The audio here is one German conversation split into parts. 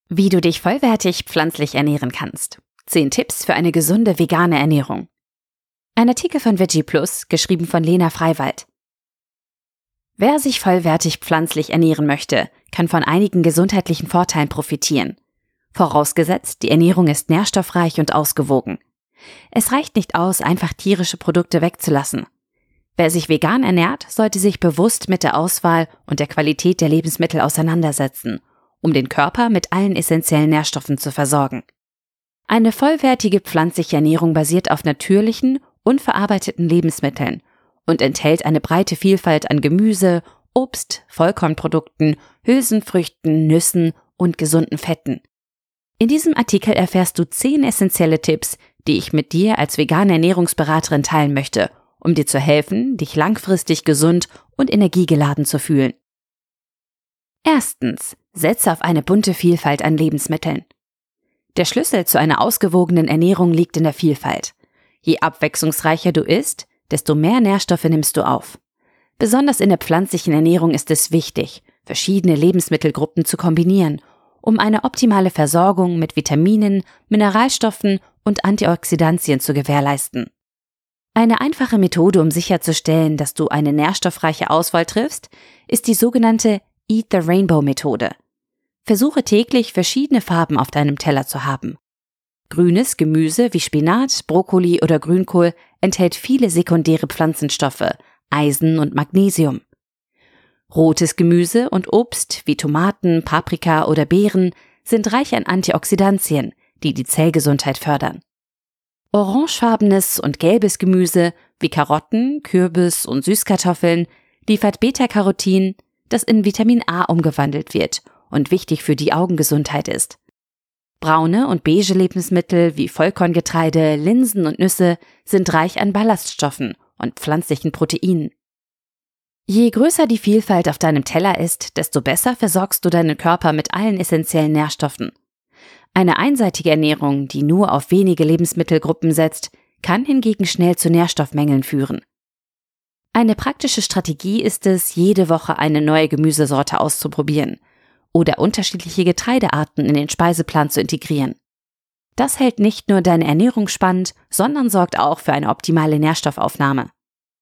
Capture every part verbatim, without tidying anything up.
Wie du dich vollwertig pflanzlich ernähren kannst. zehn Tipps für eine gesunde vegane Ernährung. Ein Artikel von Veggie Plus, geschrieben von Lena Freiwald. Wer sich vollwertig pflanzlich ernähren möchte, kann von einigen gesundheitlichen Vorteilen profitieren. Vorausgesetzt, die Ernährung ist nährstoffreich und ausgewogen. Es reicht nicht aus, einfach tierische Produkte wegzulassen. Wer sich vegan ernährt, sollte sich bewusst mit der Auswahl und der Qualität der Lebensmittel auseinandersetzen, um den Körper mit allen essentiellen Nährstoffen zu versorgen. Eine vollwertige pflanzliche Ernährung basiert auf natürlichen, unverarbeiteten Lebensmitteln und enthält eine breite Vielfalt an Gemüse, Obst, Vollkornprodukten, Hülsenfrüchten, Nüssen und gesunden Fetten. In diesem Artikel erfährst du zehn essentielle Tipps, die ich mit dir als vegane Ernährungsberaterin teilen möchte, um dir zu helfen, dich langfristig gesund und energiegeladen zu fühlen. Erstens. Setze auf eine bunte Vielfalt an Lebensmitteln. Der Schlüssel zu einer ausgewogenen Ernährung liegt in der Vielfalt. Je abwechslungsreicher du isst, desto mehr Nährstoffe nimmst du auf. Besonders in der pflanzlichen Ernährung ist es wichtig, verschiedene Lebensmittelgruppen zu kombinieren, um eine optimale Versorgung mit Vitaminen, Mineralstoffen und Antioxidantien zu gewährleisten. Eine einfache Methode, um sicherzustellen, dass du eine nährstoffreiche Auswahl triffst, ist die sogenannte Eat the Rainbow Methode. Versuche täglich verschiedene Farben auf deinem Teller zu haben. Grünes Gemüse wie Spinat, Brokkoli oder Grünkohl enthält viele sekundäre Pflanzenstoffe, Eisen und Magnesium. Rotes Gemüse und Obst wie Tomaten, Paprika oder Beeren sind reich an Antioxidantien, die die Zellgesundheit fördern. Orangefarbenes und gelbes Gemüse wie Karotten, Kürbis und Süßkartoffeln liefert Beta-Carotin, das in Vitamin A umgewandelt wird und wichtig für die Augengesundheit ist. Braune und beige Lebensmittel wie Vollkorngetreide, Linsen und Nüsse sind reich an Ballaststoffen und pflanzlichen Proteinen. Je größer die Vielfalt auf deinem Teller ist, desto besser versorgst du deinen Körper mit allen essentiellen Nährstoffen. Eine einseitige Ernährung, die nur auf wenige Lebensmittelgruppen setzt, kann hingegen schnell zu Nährstoffmängeln führen. Eine praktische Strategie ist es, jede Woche eine neue Gemüsesorte auszuprobieren oder unterschiedliche Getreidearten in den Speiseplan zu integrieren. Das hält nicht nur deine Ernährung spannend, sondern sorgt auch für eine optimale Nährstoffaufnahme.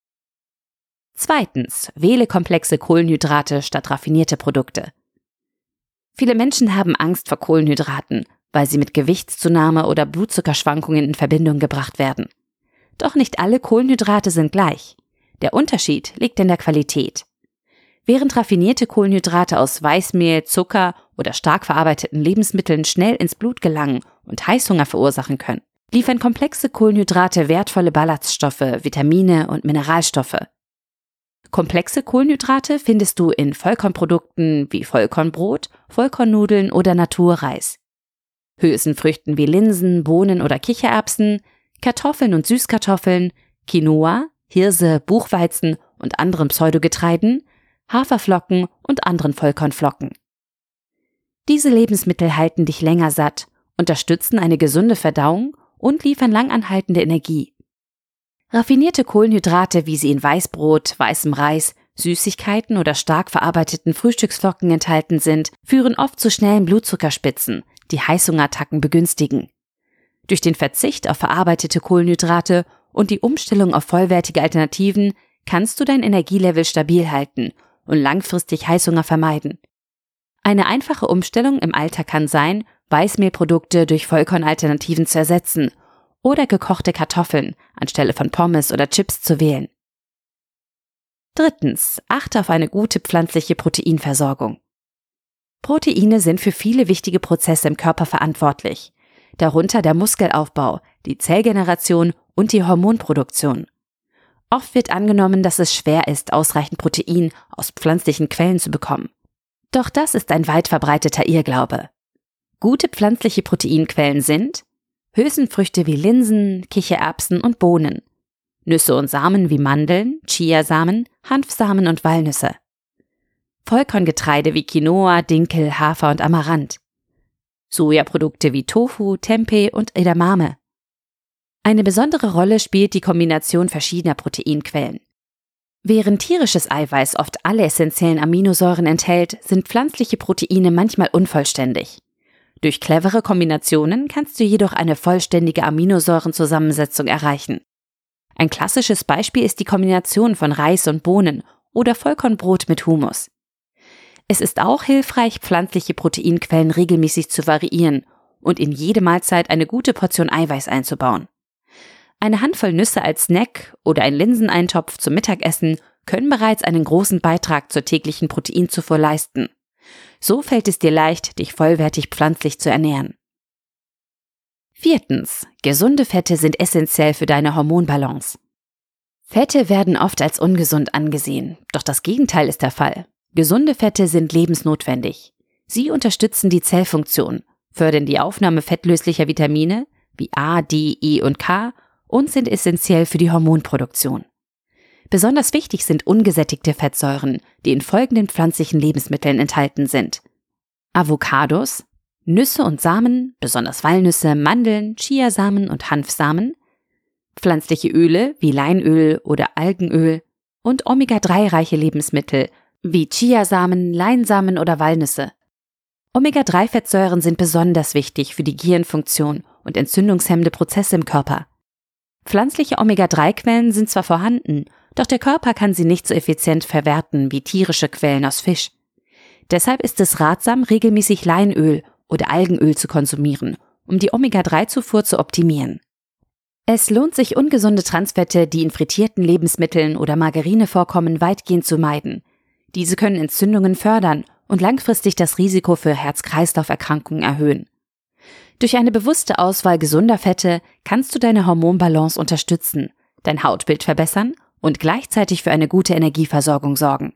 Zweitens, wähle komplexe Kohlenhydrate statt raffinierte Produkte. Viele Menschen haben Angst vor Kohlenhydraten, weil sie mit Gewichtszunahme oder Blutzuckerschwankungen in Verbindung gebracht werden. Doch nicht alle Kohlenhydrate sind gleich. Der Unterschied liegt in der Qualität. Während raffinierte Kohlenhydrate aus Weißmehl, Zucker oder stark verarbeiteten Lebensmitteln schnell ins Blut gelangen und Heißhunger verursachen können, liefern komplexe Kohlenhydrate wertvolle Ballaststoffe, Vitamine und Mineralstoffe. Komplexe Kohlenhydrate findest du in Vollkornprodukten wie Vollkornbrot, Vollkornnudeln oder Naturreis. Hülsenfrüchten wie Linsen, Bohnen oder Kichererbsen, Kartoffeln und Süßkartoffeln, Quinoa, Hirse, Buchweizen und anderen Pseudogetreiden, Haferflocken und anderen Vollkornflocken. Diese Lebensmittel halten dich länger satt, unterstützen eine gesunde Verdauung und liefern langanhaltende Energie. Raffinierte Kohlenhydrate, wie sie in Weißbrot, weißem Reis, Süßigkeiten oder stark verarbeiteten Frühstücksflocken enthalten sind, führen oft zu schnellen Blutzuckerspitzen, die Heißhungerattacken begünstigen. Durch den Verzicht auf verarbeitete Kohlenhydrate und die Umstellung auf vollwertige Alternativen kannst du dein Energielevel stabil halten und langfristig Heißhunger vermeiden. Eine einfache Umstellung im Alltag kann sein, Weißmehlprodukte durch Vollkornalternativen zu ersetzen oder gekochte Kartoffeln anstelle von Pommes oder Chips zu wählen. Drittens, achte auf eine gute pflanzliche Proteinversorgung. Proteine sind für viele wichtige Prozesse im Körper verantwortlich, darunter der Muskelaufbau, die Zellgeneration und die Hormonproduktion. Oft wird angenommen, dass es schwer ist, ausreichend Protein aus pflanzlichen Quellen zu bekommen. Doch das ist ein weit verbreiteter Irrglaube. Gute pflanzliche Proteinquellen sind Hülsenfrüchte wie Linsen, Kichererbsen und Bohnen, Nüsse und Samen wie Mandeln, Chiasamen, Hanfsamen und Walnüsse, Vollkorngetreide wie Quinoa, Dinkel, Hafer und Amaranth, Sojaprodukte wie Tofu, Tempeh und Edamame. Eine besondere Rolle spielt die Kombination verschiedener Proteinquellen. Während tierisches Eiweiß oft alle essentiellen Aminosäuren enthält, sind pflanzliche Proteine manchmal unvollständig. Durch clevere Kombinationen kannst du jedoch eine vollständige Aminosäurenzusammensetzung erreichen. Ein klassisches Beispiel ist die Kombination von Reis und Bohnen oder Vollkornbrot mit Hummus. Es ist auch hilfreich, pflanzliche Proteinquellen regelmäßig zu variieren und in jede Mahlzeit eine gute Portion Eiweiß einzubauen. Eine Handvoll Nüsse als Snack oder ein Linseneintopf zum Mittagessen können bereits einen großen Beitrag zur täglichen Proteinzufuhr leisten. So fällt es dir leicht, dich vollwertig pflanzlich zu ernähren. Viertens. Gesunde Fette sind essentiell für deine Hormonbalance. Fette werden oft als ungesund angesehen, doch das Gegenteil ist der Fall. Gesunde Fette sind lebensnotwendig. Sie unterstützen die Zellfunktion, fördern die Aufnahme fettlöslicher Vitamine wie A, D, E und K und sind essentiell für die Hormonproduktion. Besonders wichtig sind ungesättigte Fettsäuren, die in folgenden pflanzlichen Lebensmitteln enthalten sind: Avocados, Nüsse und Samen, besonders Walnüsse, Mandeln, Chiasamen und Hanfsamen, pflanzliche Öle wie Leinöl oder Algenöl und Omega drei reiche Lebensmittel wie Chiasamen, Leinsamen oder Walnüsse. Omega drei Fettsäuren sind besonders wichtig für die Gehirnfunktion und entzündungshemmende Prozesse im Körper. Pflanzliche Omega drei Quellen sind zwar vorhanden, doch der Körper kann sie nicht so effizient verwerten wie tierische Quellen aus Fisch. Deshalb ist es ratsam, regelmäßig Leinöl oder Algenöl zu konsumieren, um die Omega drei Zufuhr zu optimieren. Es lohnt sich, ungesunde Transfette, die in frittierten Lebensmitteln oder Margarine vorkommen, weitgehend zu meiden. Diese können Entzündungen fördern und langfristig das Risiko für Herz-Kreislauf-Erkrankungen erhöhen. Durch eine bewusste Auswahl gesunder Fette kannst du deine Hormonbalance unterstützen, dein Hautbild verbessern und gleichzeitig für eine gute Energieversorgung sorgen.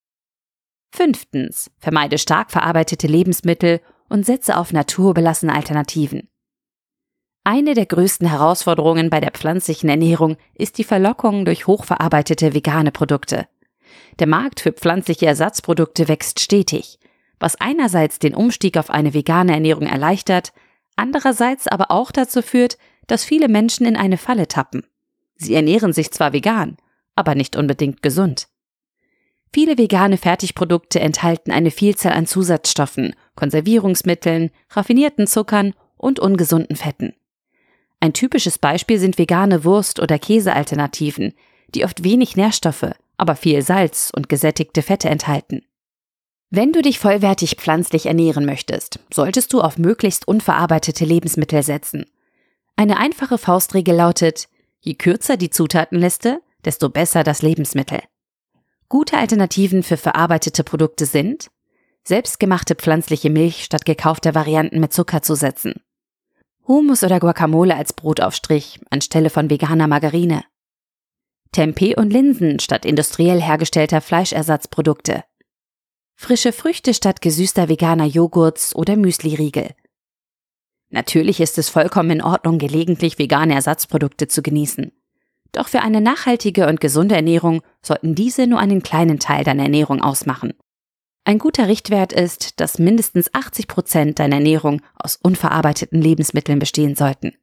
Fünftens. Vermeide stark verarbeitete Lebensmittel und setze auf naturbelassene Alternativen. Eine der größten Herausforderungen bei der pflanzlichen Ernährung ist die Verlockung durch hochverarbeitete vegane Produkte. Der Markt für pflanzliche Ersatzprodukte wächst stetig, was einerseits den Umstieg auf eine vegane Ernährung erleichtert, andererseits aber auch dazu führt, dass viele Menschen in eine Falle tappen. Sie ernähren sich zwar vegan, aber nicht unbedingt gesund. Viele vegane Fertigprodukte enthalten eine Vielzahl an Zusatzstoffen, Konservierungsmitteln, raffinierten Zuckern und ungesunden Fetten. Ein typisches Beispiel sind vegane Wurst- oder Käsealternativen, die oft wenig Nährstoffe, aber viel Salz und gesättigte Fette enthalten. Wenn du dich vollwertig pflanzlich ernähren möchtest, solltest du auf möglichst unverarbeitete Lebensmittel setzen. Eine einfache Faustregel lautet: Je kürzer die Zutatenliste, desto besser das Lebensmittel. Gute Alternativen für verarbeitete Produkte sind: selbstgemachte pflanzliche Milch statt gekaufter Varianten mit Zuckerzusätzen, Hummus oder Guacamole als Brotaufstrich anstelle von veganer Margarine, Tempeh und Linsen statt industriell hergestellter Fleischersatzprodukte, frische Früchte statt gesüßter veganer Joghurts oder Müsliriegel. Natürlich ist es vollkommen in Ordnung, gelegentlich vegane Ersatzprodukte zu genießen. Doch für eine nachhaltige und gesunde Ernährung sollten diese nur einen kleinen Teil deiner Ernährung ausmachen. Ein guter Richtwert ist, dass mindestens achtzig Prozent deiner Ernährung aus unverarbeiteten Lebensmitteln bestehen sollten.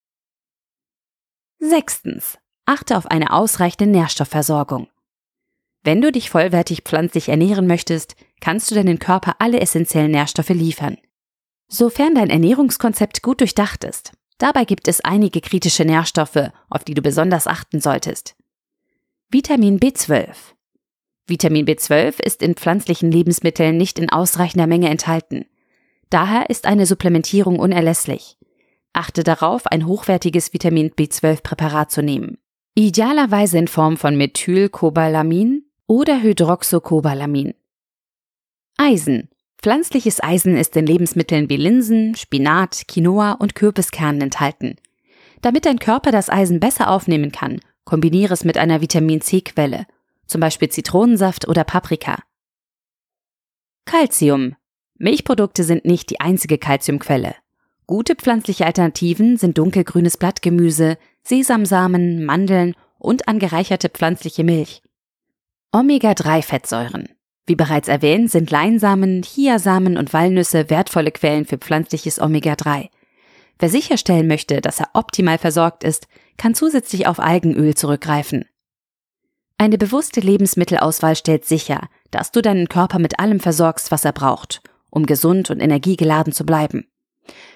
Sechstens. Achte auf eine ausreichende Nährstoffversorgung. Wenn du dich vollwertig pflanzlich ernähren möchtest, kannst du deinem Körper alle essentiellen Nährstoffe liefern. Sofern dein Ernährungskonzept gut durchdacht ist. Dabei gibt es einige kritische Nährstoffe, auf die du besonders achten solltest. Vitamin B zwölf. Vitamin B zwölf ist in pflanzlichen Lebensmitteln nicht in ausreichender Menge enthalten. Daher ist eine Supplementierung unerlässlich. Achte darauf, ein hochwertiges Vitamin B zwölf Präparat zu nehmen. Idealerweise in Form von Methylcobalamin oder Hydroxycobalamin. Eisen. Pflanzliches Eisen ist in Lebensmitteln wie Linsen, Spinat, Quinoa und Kürbiskernen enthalten. Damit dein Körper das Eisen besser aufnehmen kann, kombiniere es mit einer Vitamin-C-Quelle, zum Beispiel Zitronensaft oder Paprika. Calcium. Milchprodukte sind nicht die einzige Calciumquelle. Gute pflanzliche Alternativen sind dunkelgrünes Blattgemüse, Sesamsamen, Mandeln und angereicherte pflanzliche Milch. Omega drei Fettsäuren. Wie bereits erwähnt, sind Leinsamen, Chiasamen und Walnüsse wertvolle Quellen für pflanzliches Omega drei. Wer sicherstellen möchte, dass er optimal versorgt ist, kann zusätzlich auf Algenöl zurückgreifen. Eine bewusste Lebensmittelauswahl stellt sicher, dass du deinen Körper mit allem versorgst, was er braucht, um gesund und energiegeladen zu bleiben.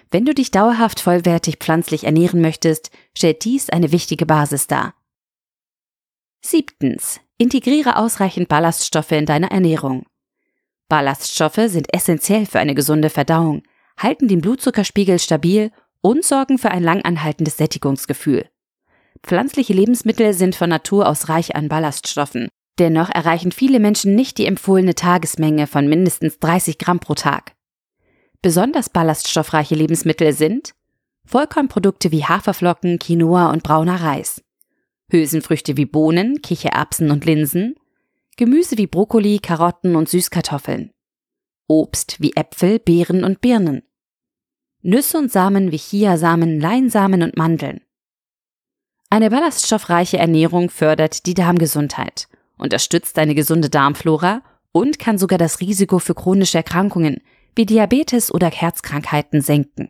Wenn du dich dauerhaft vollwertig pflanzlich ernähren möchtest, stellt dies eine wichtige Basis dar. Siebtens. Integriere ausreichend Ballaststoffe in deiner Ernährung. Ballaststoffe sind essentiell für eine gesunde Verdauung, halten den Blutzuckerspiegel stabil und sorgen für ein langanhaltendes Sättigungsgefühl. Pflanzliche Lebensmittel sind von Natur aus reich an Ballaststoffen. Dennoch erreichen viele Menschen nicht die empfohlene Tagesmenge von mindestens dreißig Gramm pro Tag. Besonders ballaststoffreiche Lebensmittel sind Vollkornprodukte wie Haferflocken, Quinoa und brauner Reis, Hülsenfrüchte wie Bohnen, Kichererbsen und Linsen, Gemüse wie Brokkoli, Karotten und Süßkartoffeln, Obst wie Äpfel, Beeren und Birnen, Nüsse und Samen wie Chiasamen, Leinsamen und Mandeln. Eine ballaststoffreiche Ernährung fördert die Darmgesundheit, unterstützt eine gesunde Darmflora und kann sogar das Risiko für chronische Erkrankungen wie Diabetes oder Herzkrankheiten senken.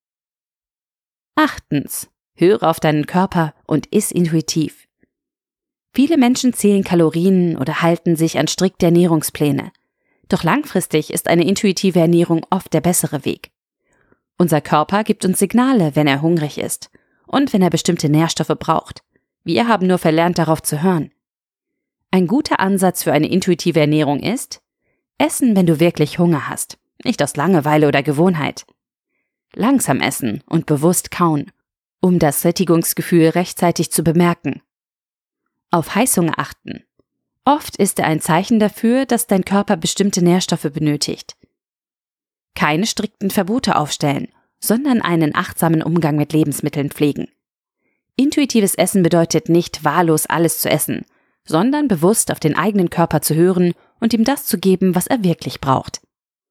Achtens. Höre auf deinen Körper und iss intuitiv. Viele Menschen zählen Kalorien oder halten sich an strikte Ernährungspläne. Doch langfristig ist eine intuitive Ernährung oft der bessere Weg. Unser Körper gibt uns Signale, wenn er hungrig ist und wenn er bestimmte Nährstoffe braucht. Wir haben nur verlernt, darauf zu hören. Ein guter Ansatz für eine intuitive Ernährung ist: Essen, wenn du wirklich Hunger hast, nicht aus Langeweile oder Gewohnheit. Langsam essen und bewusst kauen, um das Sättigungsgefühl rechtzeitig zu bemerken. Auf Heißhunger achten. Oft ist er ein Zeichen dafür, dass dein Körper bestimmte Nährstoffe benötigt. Keine strikten Verbote aufstellen, sondern einen achtsamen Umgang mit Lebensmitteln pflegen. Intuitives Essen bedeutet nicht, wahllos alles zu essen, sondern bewusst auf den eigenen Körper zu hören und ihm das zu geben, was er wirklich braucht.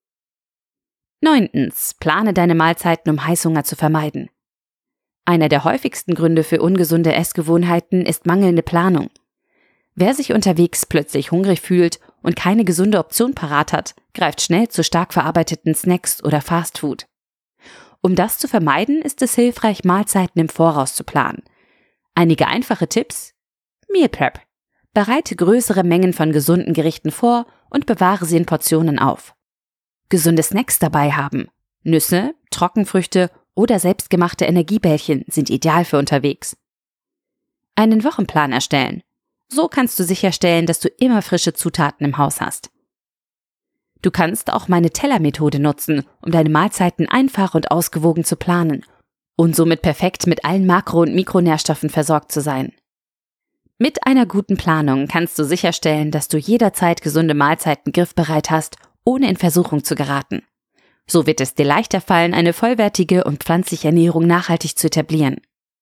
Neuntens. Plane deine Mahlzeiten, um Heißhunger zu vermeiden. Einer der häufigsten Gründe für ungesunde Essgewohnheiten ist mangelnde Planung. Wer sich unterwegs plötzlich hungrig fühlt und keine gesunde Option parat hat, greift schnell zu stark verarbeiteten Snacks oder Fastfood. Um das zu vermeiden, ist es hilfreich, Mahlzeiten im Voraus zu planen. Einige einfache Tipps: Meal Prep. Bereite größere Mengen von gesunden Gerichten vor und bewahre sie in Portionen auf. Gesunde Snacks dabei haben. Nüsse, Trockenfrüchte oder selbstgemachte Energiebällchen sind ideal für unterwegs. Einen Wochenplan erstellen. So kannst du sicherstellen, dass du immer frische Zutaten im Haus hast. Du kannst auch meine Tellermethode nutzen, um deine Mahlzeiten einfach und ausgewogen zu planen und somit perfekt mit allen Makro- und Mikronährstoffen versorgt zu sein. Mit einer guten Planung kannst du sicherstellen, dass du jederzeit gesunde Mahlzeiten griffbereit hast, ohne in Versuchung zu geraten. So wird es dir leichter fallen, eine vollwertige und pflanzliche Ernährung nachhaltig zu etablieren.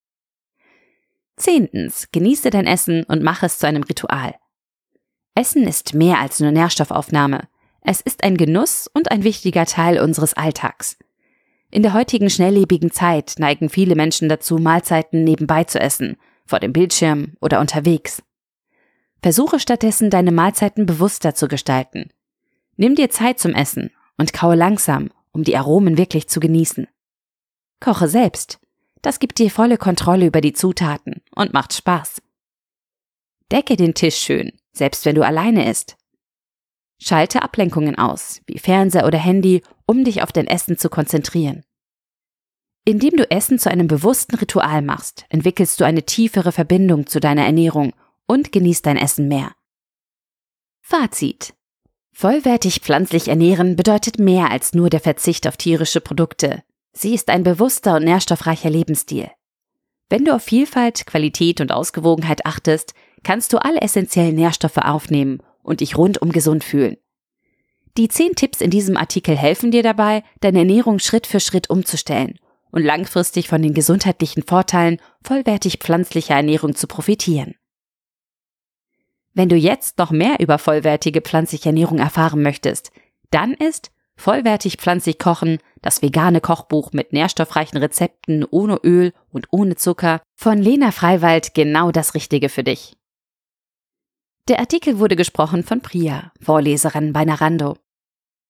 Zehntens. Genieße dein Essen und mache es zu einem Ritual. Essen ist mehr als nur Nährstoffaufnahme. Es ist ein Genuss und ein wichtiger Teil unseres Alltags. In der heutigen schnelllebigen Zeit neigen viele Menschen dazu, Mahlzeiten nebenbei zu essen, vor dem Bildschirm oder unterwegs. Versuche stattdessen, deine Mahlzeiten bewusster zu gestalten. Nimm dir Zeit zum Essen und kaue langsam, um die Aromen wirklich zu genießen. Koche selbst. Das gibt dir volle Kontrolle über die Zutaten und macht Spaß. Decke den Tisch schön, selbst wenn du alleine isst. Schalte Ablenkungen aus, wie Fernseher oder Handy, um dich auf dein Essen zu konzentrieren. Indem du Essen zu einem bewussten Ritual machst, entwickelst du eine tiefere Verbindung zu deiner Ernährung und genießt dein Essen mehr. Fazit: Vollwertig pflanzlich ernähren bedeutet mehr als nur der Verzicht auf tierische Produkte. Sie ist ein bewusster und nährstoffreicher Lebensstil. Wenn du auf Vielfalt, Qualität und Ausgewogenheit achtest, kannst du alle essentiellen Nährstoffe aufnehmen und dich rundum gesund fühlen. Die zehn Tipps in diesem Artikel helfen dir dabei, deine Ernährung Schritt für Schritt umzustellen und langfristig von den gesundheitlichen Vorteilen vollwertig pflanzlicher Ernährung zu profitieren. Wenn du jetzt noch mehr über vollwertige pflanzliche Ernährung erfahren möchtest, dann ist Vollwertig pflanzlich kochen, das vegane Kochbuch mit nährstoffreichen Rezepten ohne Öl und ohne Zucker von Lena Freiwald genau das Richtige für dich. Der Artikel wurde gesprochen von Priya, Vorleserin bei Narando.